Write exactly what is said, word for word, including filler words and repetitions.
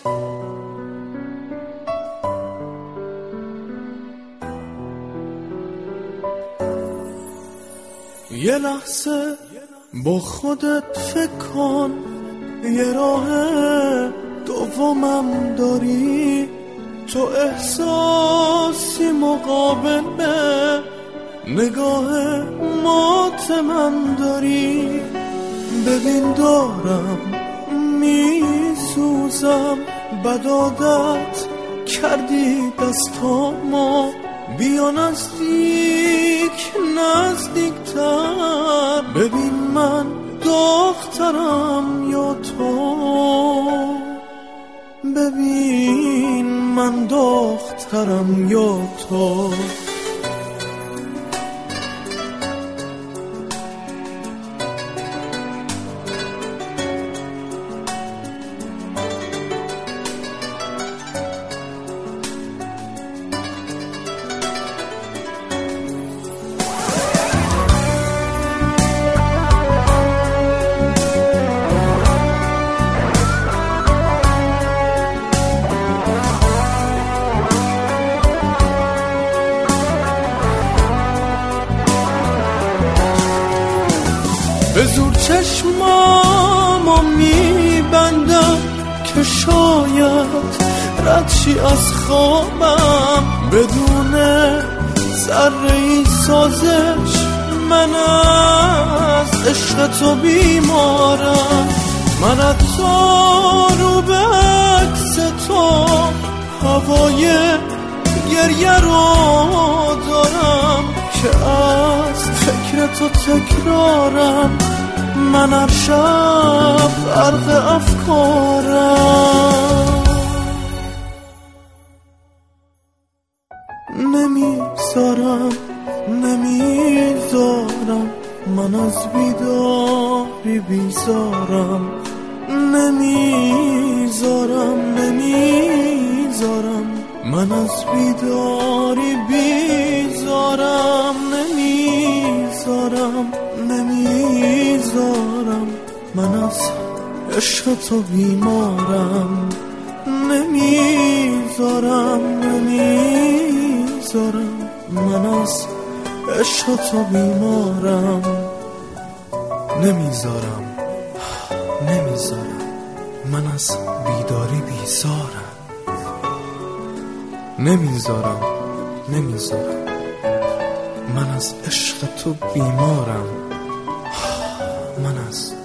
یه لحظه با خودت فکر کن، یه راه دومم داری، تو احساسی مقابل به نگاه مات من داری. ببین دارم میسوزم، بد عادت کردی دستامو، بیا نزدیک نزدیکتر، ببین من دخترم یا تو، ببین من دخترم یا تو. به زور چشمامو میبندم که شاید ردشی از خوابم، بدون ذره‌ای سازش من از عشق تو بیمارم. من حتی رو به عکس تو هوای گریه رو دارم که از فکر تو تکرارم، من هر شب غرق افکارم. نمیذارم نمیذارم من از بیداری بیزارم، نمیذارم نمیذارم من از بیداری بیزارم، نمیذارم نمیذارم من از عشق تو بیمارم، نمیذارم نمیذارم من از عشق تو بیمارم، نمیذارم نمیذارم من از بیداری بیزارم، نمیذارم نمیذارم من از عشق تو بیمارم، من از